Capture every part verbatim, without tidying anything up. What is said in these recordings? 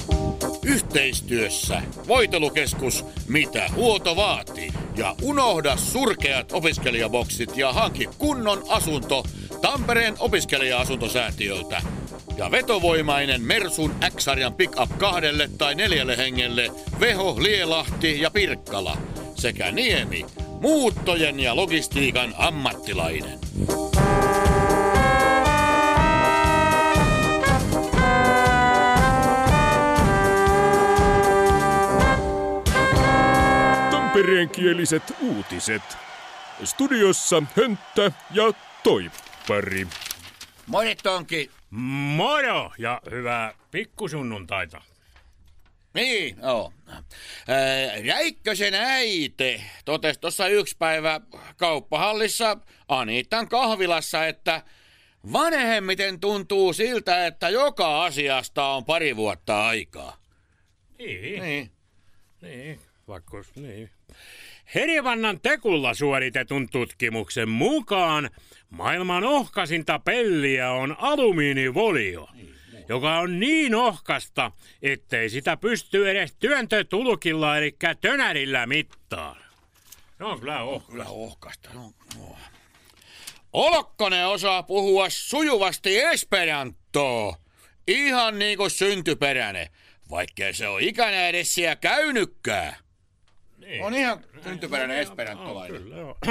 Yhteistyössä Voitelukeskus, mitä huolto vaatii. Ja unohda surkeat opiskelijaboksit ja hanki kunnon asunto Tampereen opiskelija-asuntosäätiöltä. Ja vetovoimainen Mersun X-sarjan pick-up kahdelle tai neljälle hengelle Veho, Lielahti ja Pirkkala. Sekä Niemi, muuttojen ja logistiikan ammattilainen. Tampereenkieliset uutiset. Studiossa Hönttä ja Toippari. Moi Tonki. Moro ja hyvää pikkusunnuntaita. Niin, joo. Räikkösen äiti totesi tuossa yksi päivä kauppahallissa Aniitan kahvilassa, että vanhemmiten tuntuu siltä, että joka asiasta on pari vuotta aikaa. Niin. Niin. Niin, vaikka niin. Herivannan Tekulla suoritetun tutkimuksen mukaan maailman ohkaisinta pelliä on alumiinivolio, niin, niin. joka on niin ohkasta, ettei sitä pysty edes työntötulkilla eli tönärillä mittaan. Se on kyllä ohkasta. Kyllä ohkasta. No, no. Olokkonen osaa puhua sujuvasti esperantoa, ihan niin kuin syntyperäinen, vaikkei se ole ikänä edes siellä käynytkään. Niin. On ihan syntyperäinen esperantolainen.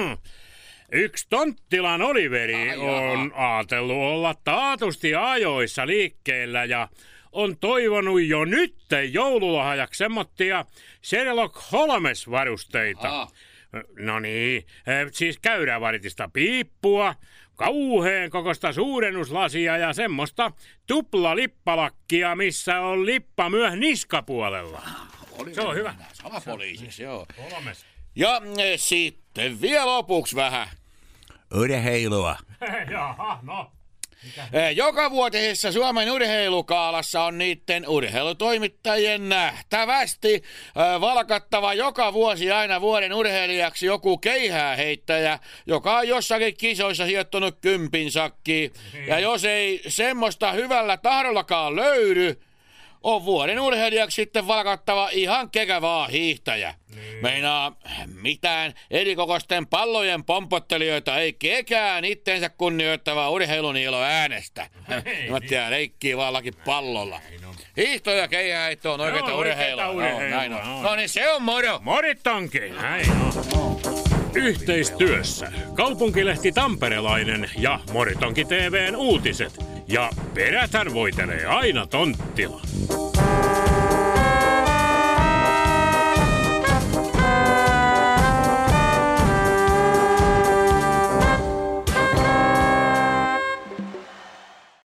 Yksi Tonttilan Oliveri Ai, on ajatellut olla taatusti ajoissa liikkeellä ja on toivonut jo nyt joululahjaksi semmoittia Sherlock Holmes-varusteita. Aha. No niin, siis käyrävaritista piippua, kauheen kokosta suurennuslasia ja semmoista tuplalippalakkia, missä on lippa myös niskapuolella. Oli se on hyvä. Sama poliisiksi, joo. Kolmes. Ja e, sitten vielä lopuksi vähän urheilua. Jaha, no. E, joka vuotisessa Suomen urheilukaalassa on niiden urheilutoimittajien nähtävästi e, valkattava joka vuosi aina vuoden urheilijaksi joku keihääheittäjä, joka on jossakin kisoissa hiottunut kympin sakkiin. Ja jos ei semmoista hyvällä tahdollakaan löydy, on vuoden urheilijaksi sitten valkattava ihan kekävaa hiihtäjä. Niin. Meinaa mitään erikokoisten pallojen pompottelijoita ei kekään itteensä kunnioittavaa urheiluniilo äänestä. Mä tiedän, leikkii vallakin pallolla. Hiihto ja keihäheitto on oikeeta urheilua. urheilua. No, näin on. No niin, se on moro. Morittonkin, näin on. No. Yhteistyössä Kaupunkilehti Tamperelainen ja Moritonki T V:n uutiset. Ja perätän voitelee aina Tonttila.